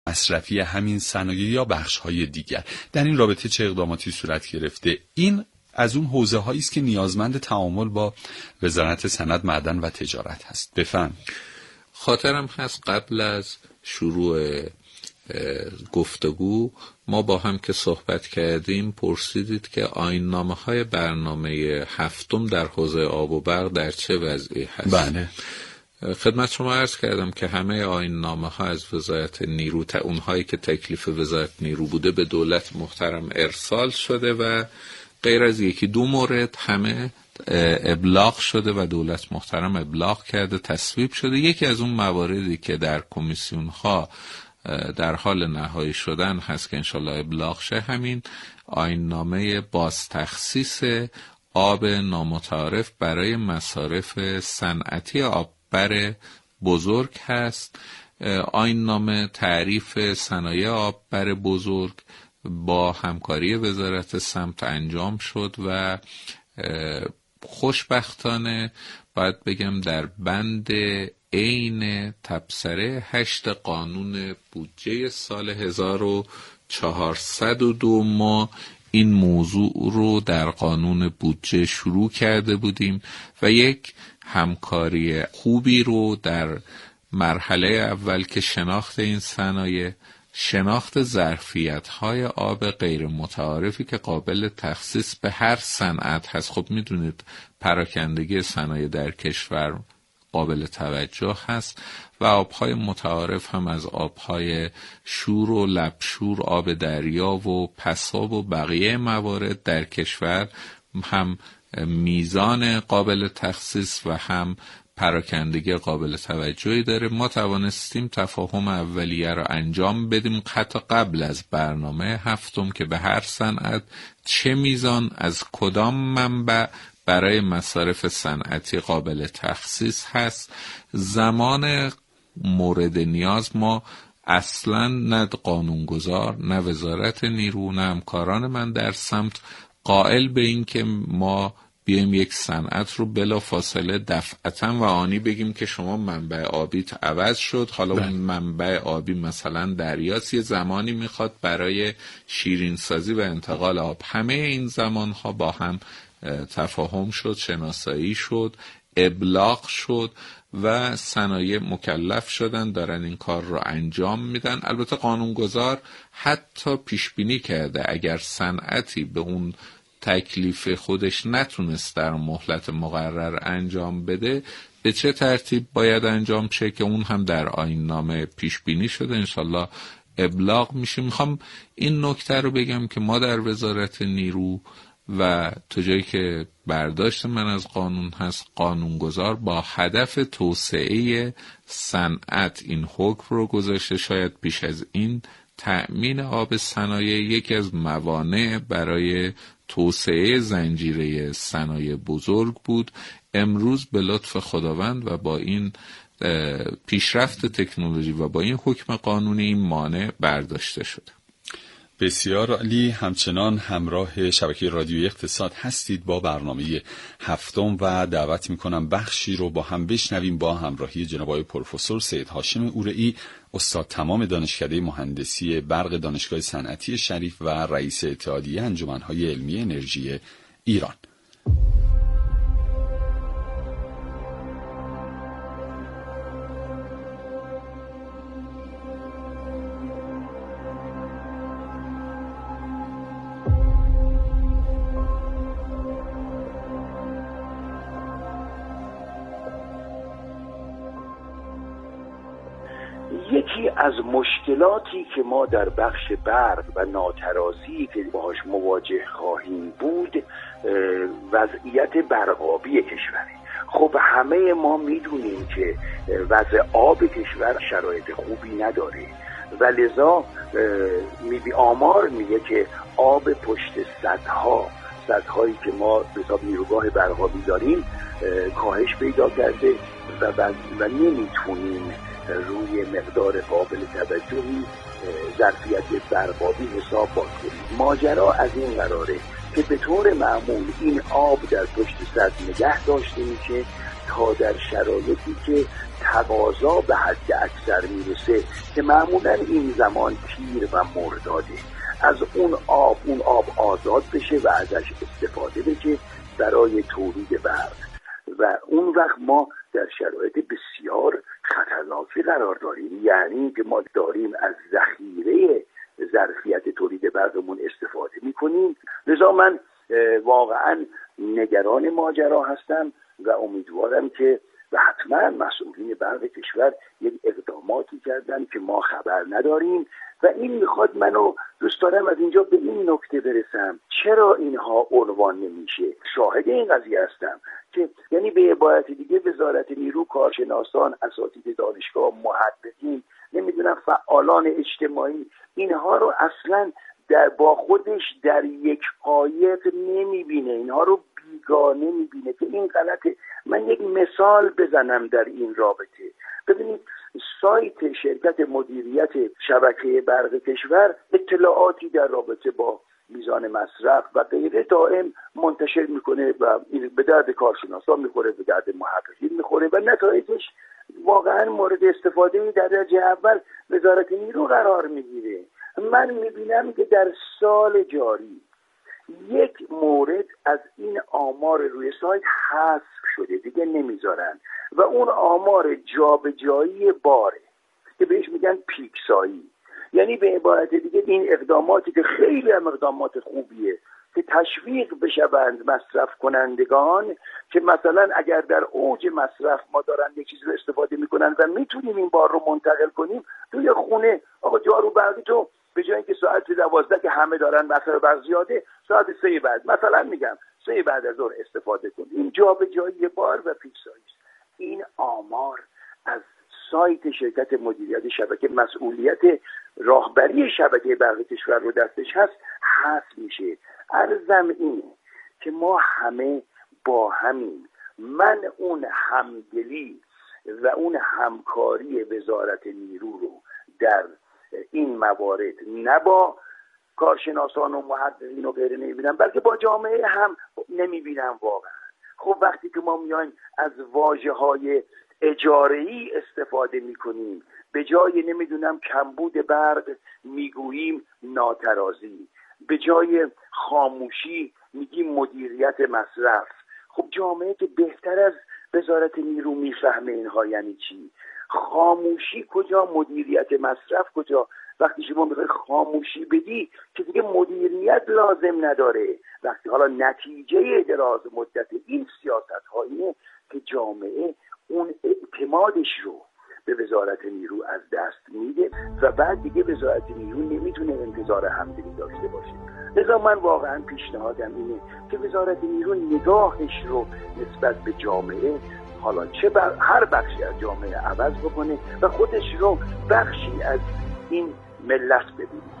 مصرفی همین صنایع یا بخش‌های دیگر. در این رابطه چه اقداماتی صورت گرفته؟ این از اون حوزه‌هایی است که نیازمند تعامل با وزارت صنعت، معدن و تجارت هست. بفهم. خاطرم هست قبل از شروع گفتگو ما با هم که صحبت کردیم پرسیدید که آیین‌نامه‌های برنامه 7 در حوزه آب و برق در چه وضعی هست. بله. خدمت شما عرض کردم که همه آیین‌نامه‌ها از وزارت نیرو اونهایی که تکلیف وزارت نیرو بوده به دولت محترم ارسال شده و غیر از یکی دو مورد همه ابلاغ شده و دولت محترم ابلاغ کرده، تصویب شده. یکی از اون مواردی که در کمیسیون‌ها در حال نهایی شدن هست که انشالله ابلاغ شه همین آیین‌نامه باز تخصیص آب نامتعارف برای مصارف صنعتی آببر بزرگ هست. آیین‌نامه تعریف صنایع آببر بزرگ با همکاری وزارت سمت انجام شد و خوشبختانه باید بگم در بند عین تبصره 8 قانون بودجه سال 1402 ما این موضوع رو در قانون بودجه شروع کرده بودیم و یک همکاری خوبی رو در مرحله اول که شناخت این صنایع، شناخت ظرفیت‌های آب غیر متعارفی که قابل تخصیص به هر صنعت هست. خب میدونید پراکندگی صنایع در کشور قابل توجه هست و آبهای متعارف هم از آبهای شور و لبشور، آب دریا و پساب و بقیه موارد در کشور هم میزان قابل تخصیص و هم پراکندگی قابل توجهی داره. ما توانستیم تفاهم اولیه را انجام بدیم حتی قبل از برنامه 7 که به هر صنعت چه میزان از کدام منبع برای مصارف صنعتی قابل تخصیص هست. زمان مورد نیاز ما اصلا نه قانونگذار، نه وزارت نیرو، نه همکاران من در سمت قائل به این که ما بیایم یک صنعت رو بلا فاصله دفعتاً و آنی بگیم که شما منبع آبیت عوض شد، حالا اون منبع آبی مثلا دریاست، یه زمانی میخواد برای شیرین سازی و انتقال آب. همه این زمانها با هم تفاهم شد، شناسایی شد، ابلاغ شد و صنایع مکلف شدن دارن این کار رو انجام میدن. البته قانونگذار حتی پیش بینی کرده اگر صنعتی به اون تکلیف خودش نتونست در مهلت مقرر انجام بده به چه ترتیب باید انجام شه که اون هم در آیین‌نامه پیش بینی شده، انشالله ابلاغ میشه. میخوام این نکته رو بگم که ما در وزارت نیرو و تا جایی که برداشت من از قانون هست، قانونگذار با هدف توسعه صنعت این حکم رو گذاشته. شاید پیش از این تأمین آب صنایع یکی از موانع برای توسعه زنجیره صنایع بزرگ بود. امروز به لطف خداوند و با این پیشرفت تکنولوژی و با این حکم قانونی این مانع برداشته شده. بسیار عالی. همچنان همراه شبکه رادیویی اقتصاد هستید با برنامه 7 و دعوت میکنم بخشی رو با هم بشنویم با همراهی جناب آقای پروفسور سید هاشم اورئی، استاد تمام دانشکده مهندسی برق دانشگاه صنعتی شریف و رئیس اتحادیه انجمن‌های علمی انرژی ایران. یکی از مشکلاتی که ما در بخش برق و ناترازی که باهاش مواجه خواهیم بود وضعیت برقابی کشوره. خب همه ما میدونیم که وضع آب کشور شرایط خوبی نداره و لذا آمار میگه که آب پشت سدهایی که ما به حساب نیروگاه برقابی داریم کاهش پیدا کرده و نمیتونیم روی مقدار قابل توجهی ظرفیت برقابی حساب باز کنیم. ماجرا از این قراره که به طور معمول این آب در پشت سد نگه داشته میشه تا در شرایطی که تقاضا به حد اکثر میرسه که معمولا این زمان تیر و مرداده، از اون آب آزاد بشه و ازش استفاده بشه برای تولید برق و اون وقت ما در شرایط بسیار خطرناکی قرار داریم. یعنی که ما داریم از ذخیره ظرفیت تولید برقمون استفاده میکنیم. لذا من واقعا نگران ماجرا هستم و امیدوارم که و حتما مسئولین برق کشور یک اقداماتی کردن که ما خبر نداریم و این میخواد منو دوست دارم از اینجا به این نکته برسم چرا اینها عنوان نمیشه. شاهد این قضیه هستم که یعنی به عبارت دیگه وزارت نیرو، کارشناسان، اساتید دانشگاه، محققین، نمیدونم فعالان اجتماعی، اینها رو اصلا با خودش در یک قایق نمیبینه، اینها رو بیگانه میبینه که این غلطه. من یک مثال بزنم در این رابطه. ببینید سایت شرکت مدیریت شبکه برق کشور اطلاعاتی در رابطه با میزان مصرف و غیره دائم منتشر میکنه و به درد کارشناسان میخوره، به درد محققین میخوره و نتایجش واقعا مورد استفاده در درجه اول وزارت نیرو قرار میگیره. من میبینم که در سال جاری یک مورد از این آمار روی سایت حذف شده، دیگه نمیذارن و اون آمار جابجایی باره که بهش میگن پیکسایی. یعنی به عبارت دیگه این اقداماتی که خیلی هم اقدامات خوبیه که تشویق بشوند مصرف کنندگان که مثلا اگر در اوج مصرف ما دارن یک چیزی رو استفاده میکنن و میتونیم این بار رو منتقل کنیم توی خونه. آقا جارو برقی تو به جای اینکه ساعت 12 که همه دارن مصرف برق زیاده، ساعت 3 بعد مثلا میگم 3 بعد از ظهر استفاده کن. این جابجایی بار و پیکسایی است. این آمار از سایت شرکت مدیریت شبکه مسئولیت راهبری شبکه برق کشور رو دستش هست حذف میشه. عرضم اینه که ما همه با همین. من اون همدلی و اون همکاری وزارت نیرو رو در این موارد نه با کارشناسان و محققین و غیره نمیبینم، بلکه با جامعه هم نمیبینم واقعا. خب وقتی که ما میایم از واژه‌های اجاره‌ای استفاده میکنیم، به جای نمیدونم کمبود برق میگوییم ناترازی، به جای خاموشی میگیم مدیریت مصرف. خب جامعه که بهتر از وزارت نیرو میفهمه اینها یعنی چی. خاموشی کجا، مدیریت مصرف کجا؟ وقتی شما میخوای خاموشی بدی که دیگه مدیریت لازم نداره. وقتی حالا نتیجه دراز مدت این سیاست هاییه که جامعه اون اعتمادش رو به وزارت نیرو از دست میده و بعد دیگه وزارت نیرو نمیتونه انتظار همدلی داشته باشه. لذا من واقعا پیشنهادم اینه که وزارت نیرو نگاهش رو نسبت به جامعه، حالا چه هر بخشی از جامعه عوض بکنه و خودش رو بخشی از این ملت ببینه.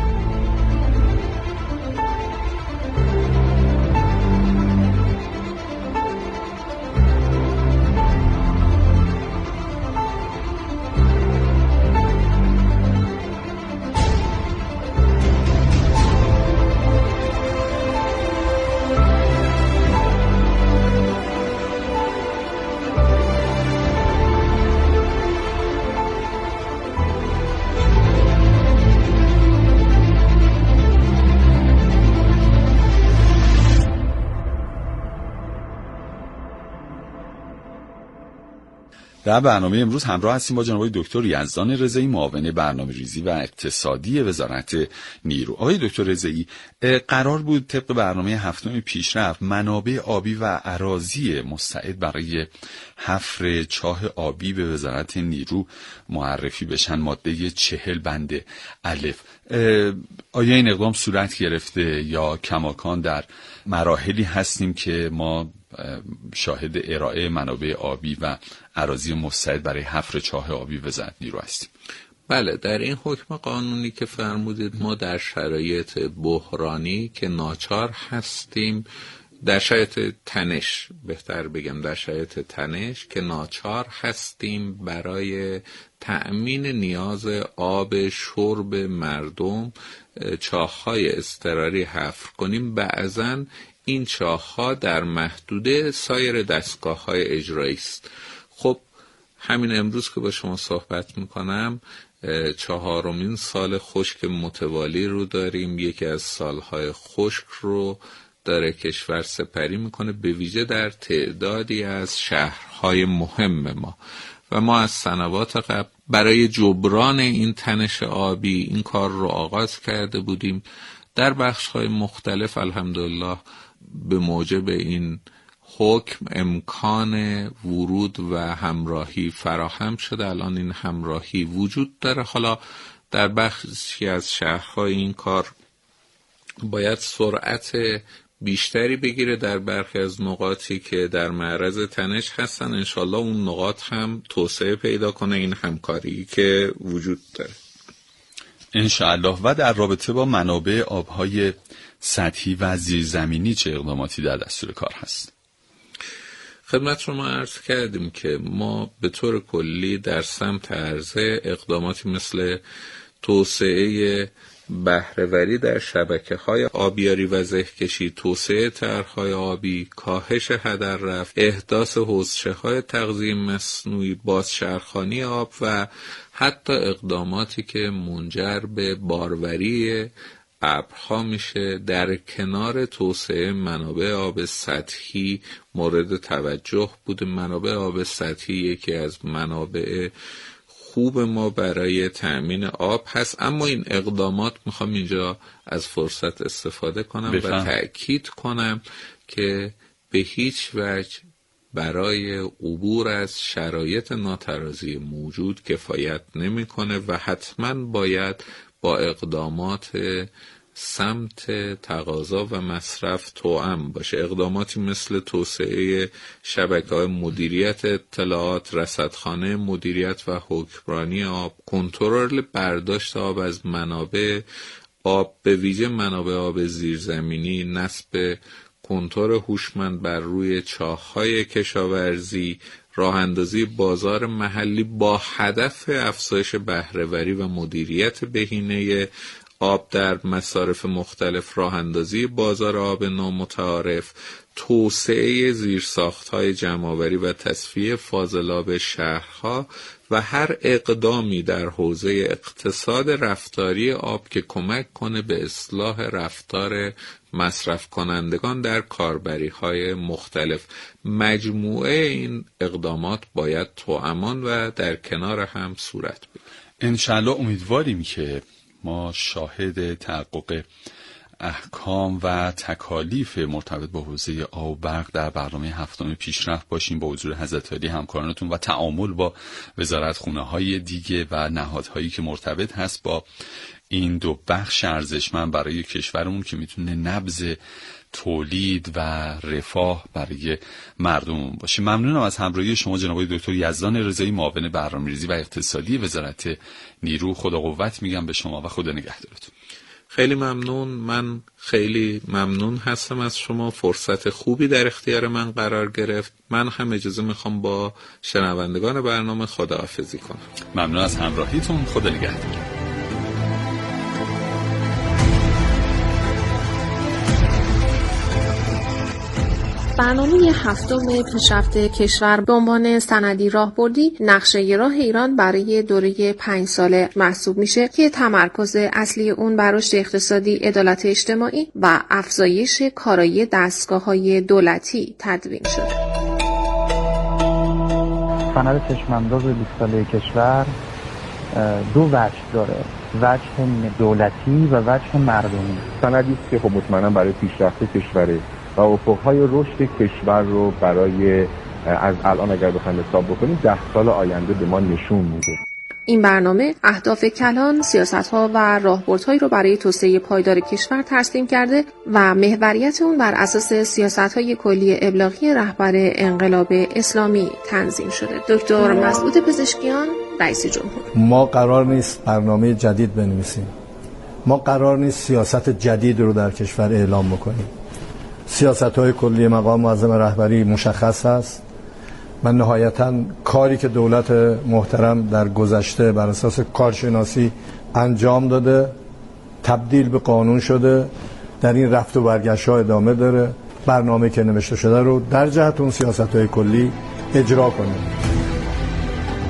در برنامه امروز همراه هستیم با جناب دکتر یزدان رضایی، معاون برنامه‌ریزی و اقتصادی وزارت نیرو. آقای دکتر رضایی، قرار بود طبق برنامه هفتم پیشرفت منابع آبی و اراضی مستعد برای حفر چاه آبی به وزارت نیرو معرفی بشن، ماده 40 بند الف. آیا این اقدام صورت گرفته یا کماکان در مراحلی هستیم که ما شاهد ارائه منابع آبی و اراضی مستعد برای حفر چاه آبی وزارت نیرو هستیم؟ بله، در این حکم قانونی که فرمودید ما در شرایط بحرانی که ناچار هستیم، در شرایط تنش، بهتر بگم در شرایط تنش که ناچار هستیم برای تأمین نیاز آب شرب مردم چاه‌های اضطراری حفر کنیم. بعضاً این چاه‌ها در محدوده سایر دستگاه‌های اجرایی است. خب همین امروز که با شما صحبت میکنم 4مین سال خشک متوالی رو داریم. یکی از سالهای خشک رو داره کشور سپری میکنه، به ویژه در تعدادی از شهرهای مهم ما. و ما از سنوات قبل برای جبران این تنش آبی این کار رو آغاز کرده بودیم. در بخش‌های مختلف الحمدلله به موجب این حکم امکان ورود و همراهی فراهم شده. الان این همراهی وجود داره. حالا در بخشی از شهرهای این کار باید سرعت بیشتری بگیره. در برخی از نقاطی که در معرض تنش هستن انشالله اون نقاط هم توسعه پیدا کنه این همکاری که وجود داره انشالله. و در رابطه با منابع آبهای سطحی و زیرزمینی چه اقداماتی در دستور کار هست؟ خدمت شما عرض کردیم که ما به طور کلی در سمت عرضه اقداماتی مثل توسعه بهره‌وری در شبکه‌های آبیاری و زهکشی، توسعه طرح‌های آبی، کاهش هدر رفت، احداث حوضچه‌های تغذیه مصنوعی، بازچرخانی آب و حتی اقداماتی که منجر به باروری ابرها میشه در کنار توسعه منابع آب سطحی مورد توجه بوده. منابع آب سطحی یکی از منابع خوب ما برای تأمین آب هست، اما این اقدامات میخوام اینجا از فرصت استفاده کنم و تأکید کنم که به هیچ وجه برای عبور از شرایط ناترازی موجود کفایت نمیکنه و حتما باید با اقدامات سمت تقاضا و مصرف توأم باشه. اقداماتی مثل توسعه شبکه‌های مدیریت اطلاعات، رصدخانه مدیریت و حکمرانی آب، کنترل برداشت آب از منابع آب به ویژه منابع آب زیرزمینی، نصب کنتور هوشمند بر روی چاه‌های کشاورزی، راه اندازی بازار محلی با هدف افزایش بهره‌وری و مدیریت بهینه آب در مصارف مختلف، راه اندازی بازار آب نامتعارف، توسعه زیرساخت‌های جمع‌آوری و تصفیه فاضلاب شهرها و هر اقدامی در حوزه اقتصاد رفتاری آب که کمک کنه به اصلاح رفتار مصرف کنندگان در کاربری‌های مختلف. مجموعه این اقدامات باید توامان و در کنار هم صورت بگیرد. انشالله امیدواریم که ما شاهد تحقق احکام و تکالیف مرتبط با حوزه آب و برق در برنامه 7 پیشرفت باشیم با حضور حضرت عالی همکارانتون و تعامل با وزارتخونه‌های دیگه و نهادهایی که مرتبط هست با این دو بخش ارزشمند برای کشورمون که میتونه نبض تولید و رفاه برای مردم باشه. ممنونم از همراهی شما جناب دکتر یزدان رضایی، معاون برنامه‌ریزی و اقتصادی وزارت نیرو. خدا قوت میگم به شما و خدا نگهدارتون. خیلی ممنون. من خیلی ممنون هستم از شما. فرصت خوبی در اختیار من قرار گرفت. من هم اجازه میخوام با شنوندگان برنامه خداحافظی کنم. ممنون از همراهیتون. خدا نگهدار. برنامه 7 پیشرفت کشور به عنوان سندی راهبردی نقشه راه ایران برای دوره 5 ساله محسوب میشه که تمرکز اصلی اون بر رشد اقتصادی، عدالت اجتماعی و افزایش کارایی دستگاه‌های دولتی تدوین شده. سند چشم‌انداز 20 ساله کشور دو وجه داره، وجه دولتی و وجه مردمی. سندی است که خب مطمئنا برای پیشرفت کشوره و افقهای رشد کشور رو برای از الان اگر بخوایم حساب بکنیم 10 سال آینده به ما نشون میده. این برنامه اهداف کلان، سیاست‌ها و راهبردهایی رو برای توسعه پایدار کشور ترسیم کرده و محوریت اون بر اساس سیاست‌های کلی ابلاغی رهبر انقلاب اسلامی تنظیم شده. دکتر مسعود پزشکیان، رئیس جمهور: ما قرار نیست برنامه جدید بنویسیم. ما قرار نیست سیاست جدید رو در کشور اعلام بکنیم. سیاست‌های کلی مقام معظم رهبری مشخص است و نهایتاً کاری که دولت محترم در گذشته بر اساس کارشناسی انجام داده تبدیل به قانون شده، در این رفت و برگشت‌ها ادامه داره. برنامه که نوشته شده رو در جهت اون سیاست‌های کلی اجرا کنیم.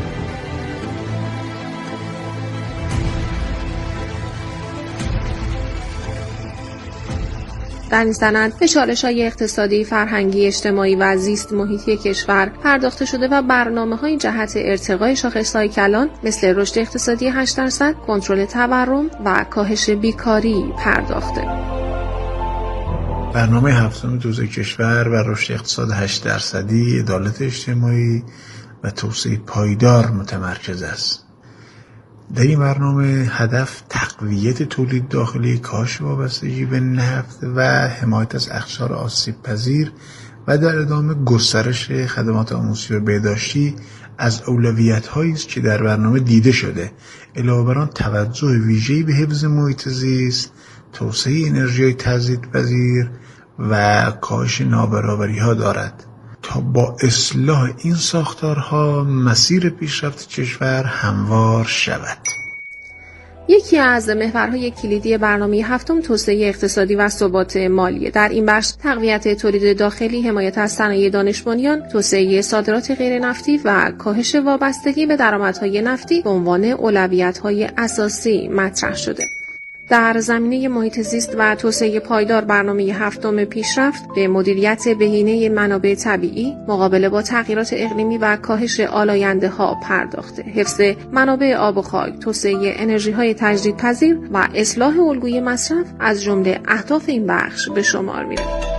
در این سند به چالش‌های اقتصادی، فرهنگی، اجتماعی و زیست محیطی کشور پرداخته شده و برنامه‌های جهت ارتقای شاخص‌های کلان مثل رشد اقتصادی 8%، کنترل تورم و کاهش بیکاری پرداخته. برنامه هفتم توسعه کشور و رشد اقتصاد 8%، عدالت اجتماعی و توسعه پایدار متمرکز است. در این برنامه هدف تقویت تولید داخلی، کاهش وابستگی به نفت و حمایت از اقشار آسیب پذیر و در ادامه گسترش خدمات آموزشی و بهداشتی از اولویت‌هایی است که در برنامه دیده شده. علاوه بر آن توجه ویژه‌ای به حفظ محیط زیست، توسعه انرژی تجدیدپذیر و کاهش نابرابری‌ها دارد تا با اصلاح این ساختارها مسیر پیشرفت کشور هموار شود. یکی از محورهای کلیدی برنامه هفتم توسعه اقتصادی و ثبات مالی. در این بخش تقویت تولید داخلی، حمایت از صنایع دانش بنیان، توسعه صادرات غیر نفتی و کاهش وابستگی به درآمدهای نفتی به عنوان اولویت‌های اساسی مطرح شده. در زمینه محیط زیست و توسعه پایدار برنامه هفتم پیشرفت به مدیریت بهینه منابع طبیعی، مقابله با تغییرات اقلیمی و کاهش آلاینده‌ها پرداخته. حفظ منابع آب و خاک، توسعه انرژی‌های تجدیدپذیر و اصلاح الگوی مصرف از جمله اهداف این بخش به شمار می‌رود.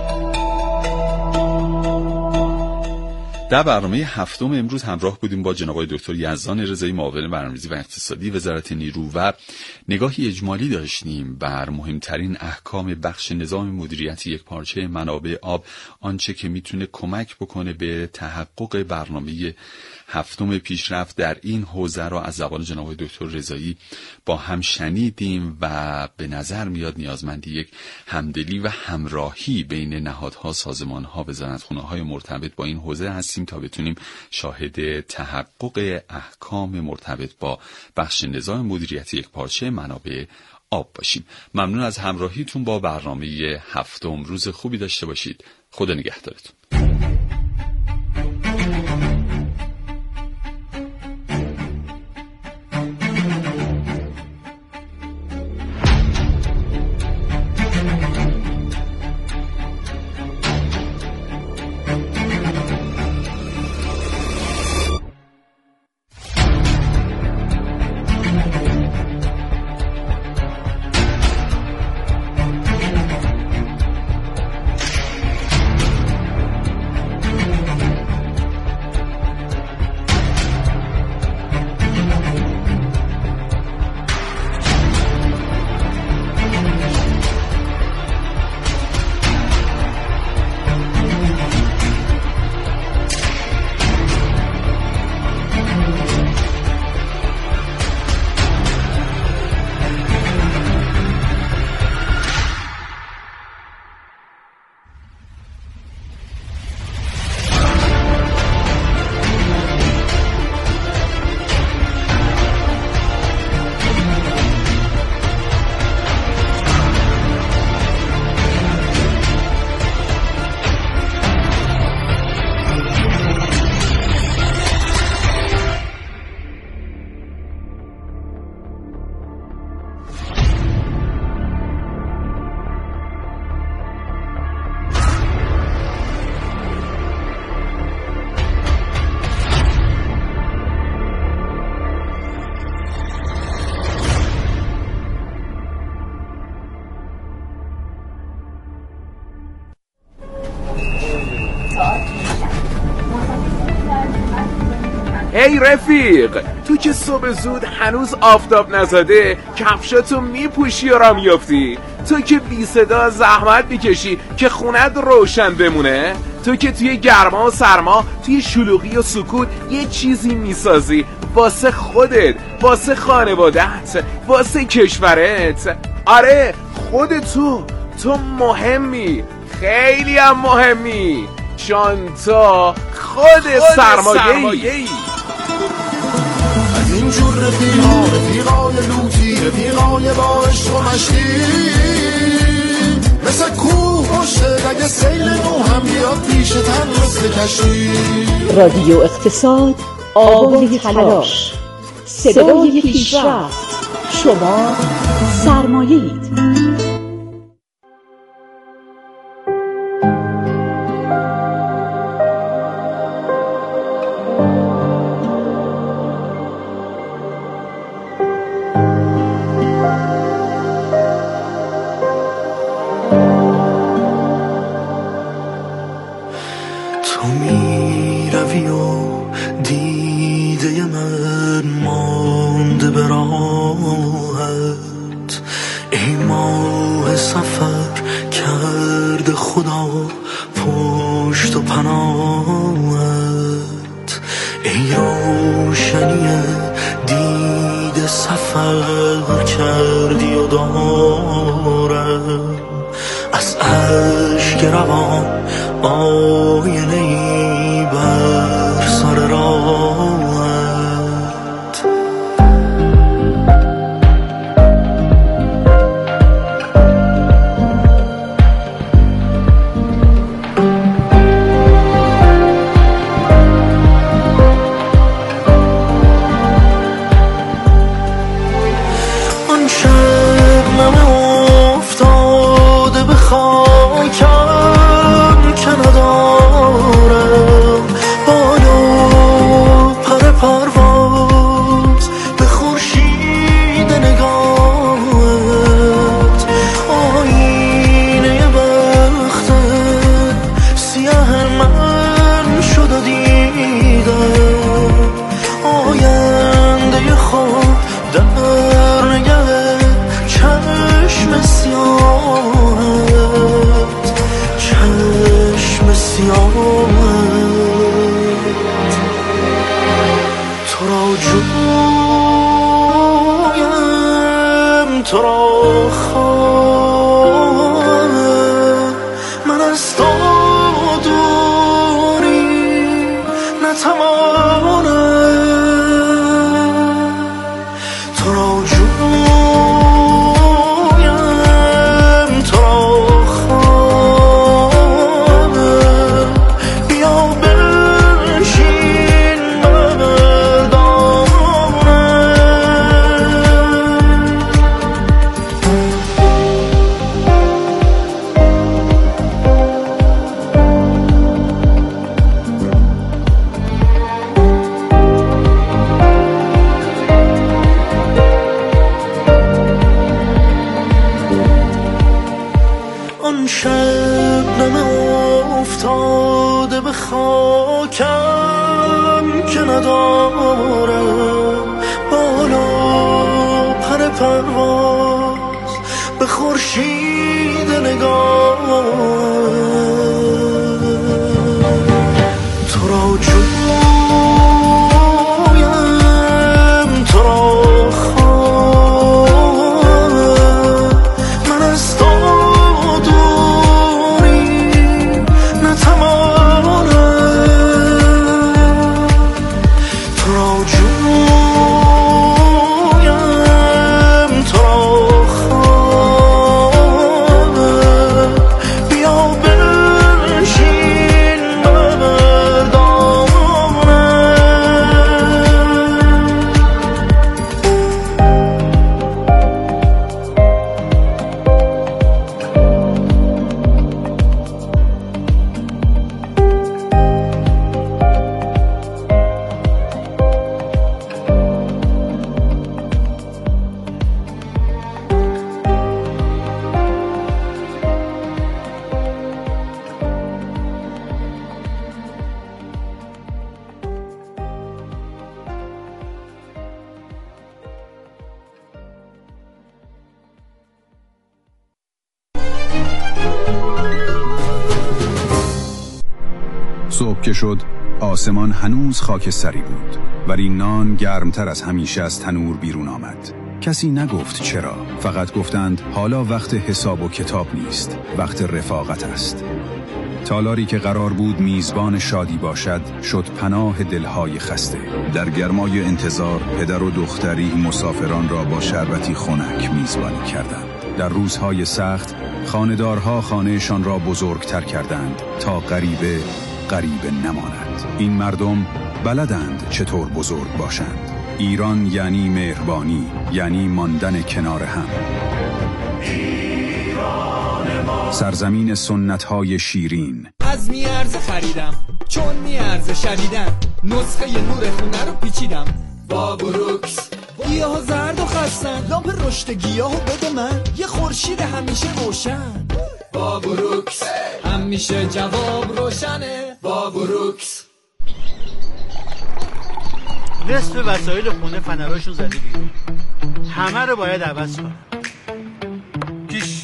در برنامه هفتم امروز همراه بودیم با جناب آقای دکتر یزدان رضایی، معاون برنامه‌ریزی و اقتصادی وزارت نیرو و نگاهی اجمالی داشتیم بر مهمترین احکام بخش نظام مدیریت یکپارچه منابع آب، آنچه که میتونه کمک بکنه به تحقق برنامه هفتم پیشرفت در این حوزه را از زبان جناب آقای دکتر رضایی با هم شنیدیم و به نظر میاد نیازمندی یک همدلی و همراهی بین نهادها، سازمانها، وزارتخونه‌های مرتبط با این حوزه هستیم تا بتونیم شاهد تحقق احکام مرتبط با بخش نظام مدیریت یکپارچه منابع آب باشیم. ممنون از همراهیتون با برنامه هفتم. روز خوبی داشته باشید. خدا نگهدارتون. ای رفیق، تو که صبح زود هنوز آفتاب نزده کفشاتو میپوشی و را میافتی؟ تو که بی صدا زحمت میکشی که خونت روشن بمونه؟ تو که توی گرما و سرما، توی شلوغی و سکوت یه چیزی میسازی واسه خودت، واسه خانواده‌ت، واسه کشورت. آره خود تو مهمی، خیلی هم مهمی، چون تو خود سرمایه‌ای. از اینجور رفیقای لوتی، رفیقای با عشق و مشتی، مثل کوه پشته اگه سیل نو هم بیاد پیش تن مثل کشتی. رادیو اقتصاد، آوای تلاش، صدای پیشرفت، شما سرمایه‌اید. ای ماه سفر کرده خدا پشت و پناهت، ای روشنی دید سفر کردی و دارم از اشک روان آینه‌ای بر سر راهت. صبح که شد آسمان هنوز خاکستری بود ولی نان گرمتر از همیشه از تنور بیرون آمد. کسی نگفت چرا، فقط گفتند حالا وقت حساب و کتاب نیست، وقت رفاقت است. تالاری که قرار بود میزبان شادی باشد شد پناه دلهای خسته. در گرمای انتظار پدر و دختری مسافران را با شربتی خنک میزبانی کردند. در روزهای سخت خانه‌دارها خانهشان را بزرگتر کردند تا غریبه نماند. این مردم بلدند چطور بزرگ باشند. ایران یعنی مهربانی، یعنی ماندن کنار هم. سرزمین سنت‌های شیرین. از میارزه خریدم چون میارزه شدیدن، نسخه نور خونه رو پیچیدم با بروکس. گیاه زرد و خستن، لامپ رشد گیاهو بده من، یه خورشید همیشه روشن با بروکس. همیشه جواب روشنه با بروکس. نصف وسایل خونه فنراشون زده بیرون، همه رو باید عوض کنم.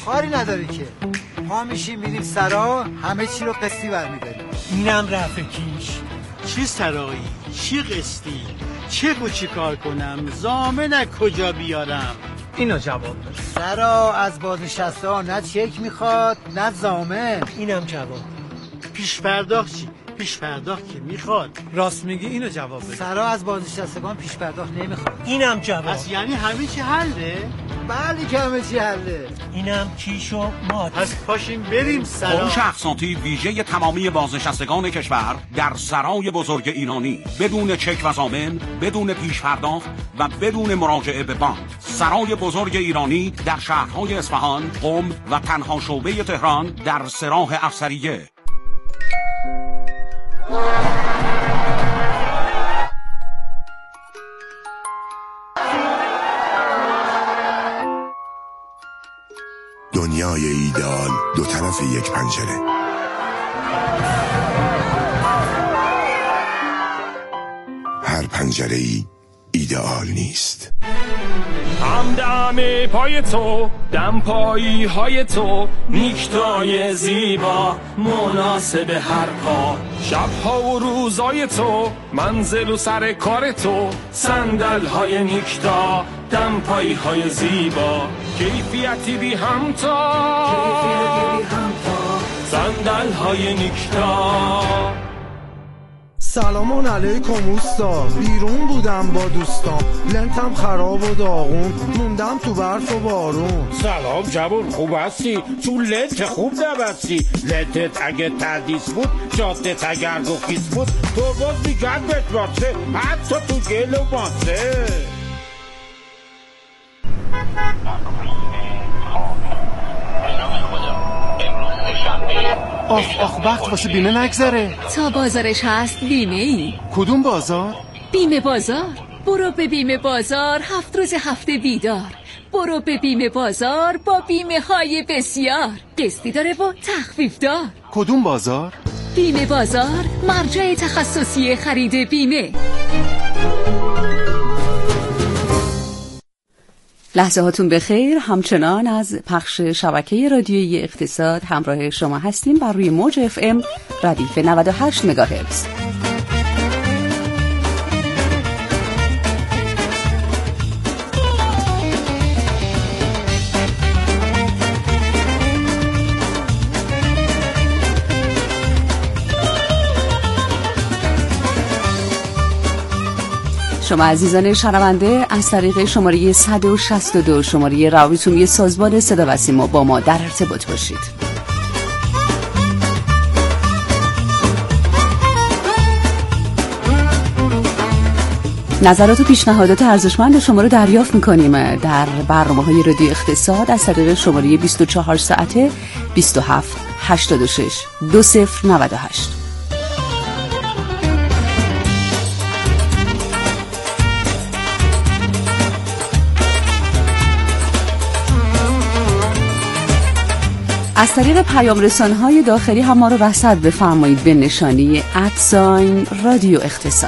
کاری نداری که ما میشیم میریم سرا، همه چی رو قسطی برمیداریم. اینم رفع کیش. چه سرایی؟ چه قسطی؟ چه کار کنم؟ ضامن کجا بیارم؟ اینو جواب بده. سرا از بازنشسته ها نه چک میخواد نه ضامن. اینم جواب. پیش پرداخت چی؟ پیش پرداخت که میخواد. راست میگی، اینو جواب بده. سرا از بازنشستگان پیش پرداخت نمیخواد. اینم جواب. پس یعنی همه چی حله؟ بله که همه چی حله. اینم کیش و مات. پس پاشیم بریم سرا. فروش اقساطی ویژه تمامی بازنشستگان کشور در سرای بزرگ ایرانی، بدون چک و ضامن، بدون پیش پرداخت و بدون مراجعه به بانک. سرای بزرگ ایرانی در شهرهای اصفهان، قم و تنها شعبه تهران در سراح افسریه. دنیای ایدئال دو طرف یک پنجره. هر پنجره‌ای ایدئال نیست. همدم پای تو، دم پایی های تو، نیکتای زیبا مناسب هر پا، شبها و روزای تو، منزل و سر کار تو، صندل های نیکتا، دم پایی های زیبا، کیفیتی بی همتا، صندل های نیکتا. سلام علیکم اوستا، بیرون بودم با دوستام، لنتم خراب و داغون، موندم تو برف و بارون. سلام جوون، خوب هستی؟ تو لنت خوب نبستی. لنتت اگه تردیس بود، جادت اگر گفیس بود، تو باز میگن بهت باسه، حتی تو گل و ماسه. آخ وقت واسه بیمه نگذره. تا بازارش هست بیمه ای. کدوم بازار؟ بیمه بازار. برو به بیمه بازار، 7 روز هفته بیدار. برو به بیمه بازار با بیمه های بسیار، قسطی داره و تخفیف دار. کدوم بازار؟ بیمه بازار، مرجع تخصصی خرید بیمه. لحظه هاتون بخیر. همچنان از پخش شبکه رادیویی اقتصاد همراه شما هستیم بر روی موج FM ردیف 98 مگاهرتز. شما عزیزان شنونده از طریق شماره 162 شماره روابط سازمان صدا و سیما با ما در ارتباط باشید. نظرات و پیشنهادات ارزشمند شما رو دریافت می‌کنیم در برنامه‌های رادیو اقتصاد از طریق شماره 24 ساعته 27 86 2098. از طریق پیام رسانه‌های داخلی هم ما رو رصد بفرمایید به نشانی @رادیو اقتصاد.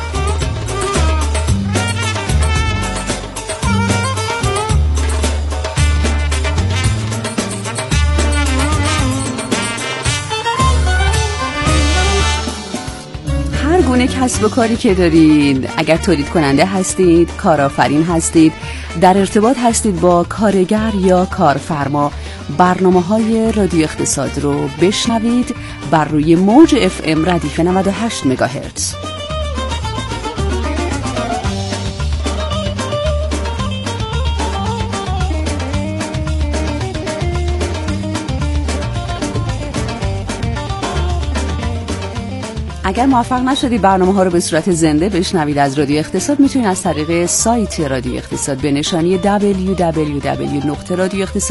هر گونه کسب و کاری که دارید، اگر تولید کننده هستید، کارآفرین هستید، در ارتباط هستید با کارگر یا کارفرما، برنامه‌های رادیو اقتصاد رو بشنوید بر روی موج FM ردیف 98 مگاهرتز. اگر موفق نشدید برنامه‌ها رو به صورت زنده بشنوید از رادیو اقتصاد، میتونید از طریق سایت رادیو اقتصاد به نشانی www.radioeqtasad